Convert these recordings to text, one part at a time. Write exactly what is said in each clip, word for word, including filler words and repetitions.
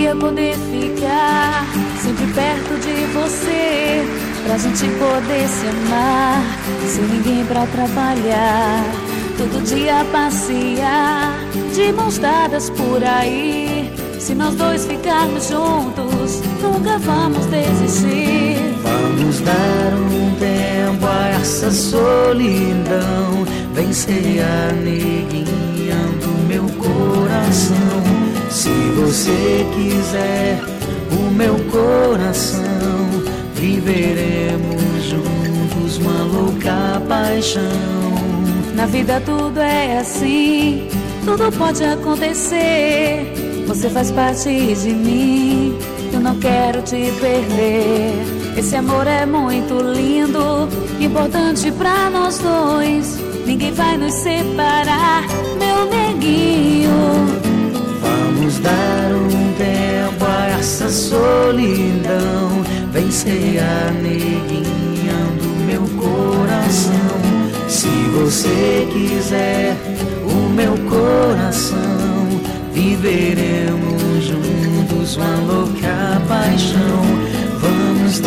queria poder ficar sempre perto de você, pra gente poder se amar, sem ninguém pra atrapalhar. Todo dia passear de mãos dadas por aí. Se nós dois ficarmos juntos, nunca vamos desistir. Vamos dar um tempo a essa solidão, vencer a neguinha do meu coração. Se você quiser o meu coração, viveremos juntos uma louca paixão. Na vida tudo é assim, tudo pode acontecer. Você faz parte de mim, eu não quero te perder. Esse amor é muito lindo, importante pra nós dois. Ninguém vai nos separar, meu neguinho. Vamos dar um tempo a essa solidão, vencer a neguinha do meu coração. Se você quiser o meu coração, viveremos juntos uma louca paixão. Vamos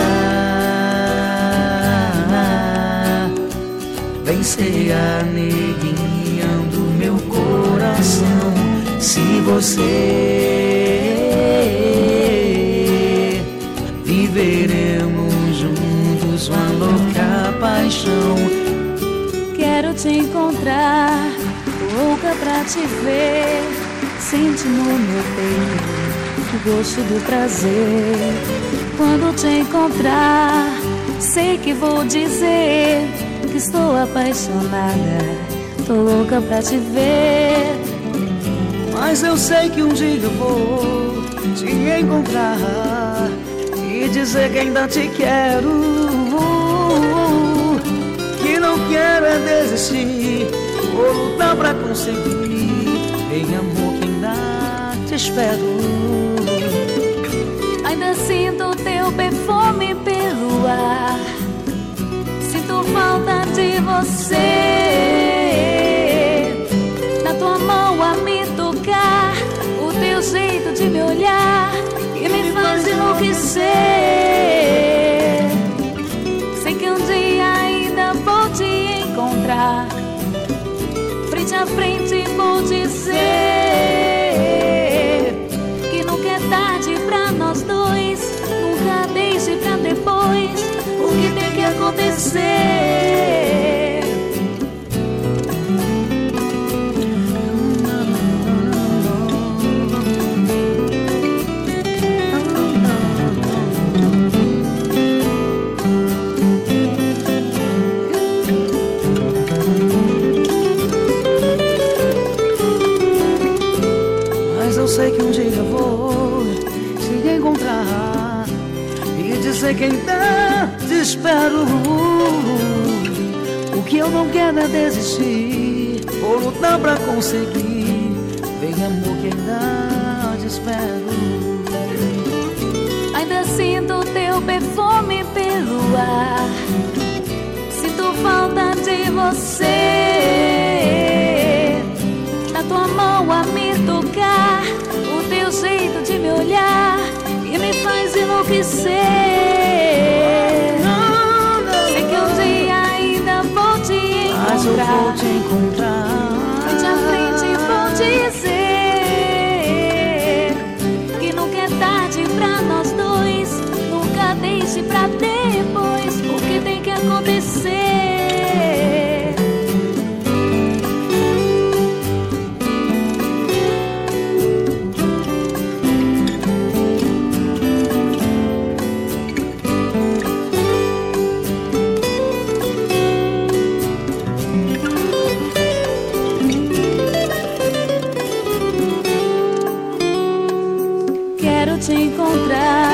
dar, vencer a neguinha do meu coração. Se você, viveremos juntos uma louca paixão. Quero te encontrar, louca pra te ver. Sente no meu peito o gosto do prazer. Quando te encontrar, sei que vou dizer que estou apaixonada, tô louca pra te ver. Mas eu sei que um dia eu vou te encontrar e dizer que ainda te quero, que não quero é desistir, vou lutar pra conseguir. Vem amor que ainda te espero. Ainda sinto teu perfume pelo ar, sinto falta de você. Na tua mão a me tocar, o teu jeito de me olhar que me faz enlouquecer. Sei que um dia ainda vou te encontrar, frente a frente vou dizer que nunca é tarde pra nós dois. Nunca deixe pra depois o que tem que acontecer. Eu sei que um dia eu vou te encontrar e dizer que ainda te espero. O que eu não quero é desistir, vou lutar pra conseguir. Vem amor que ainda te espero. Ainda sinto teu perfume pelo ar, sinto falta de você. Na tua mão a me tocar, o teu jeito de me olhar que me faz enlouquecer. Sei que um dia ainda vou te encontrar, mas eu vou te encontrar. Frente a frente vou dizer que nunca é tarde pra nós dois. Nunca deixe pra depois o que tem que acontecer. Quero te encontrar,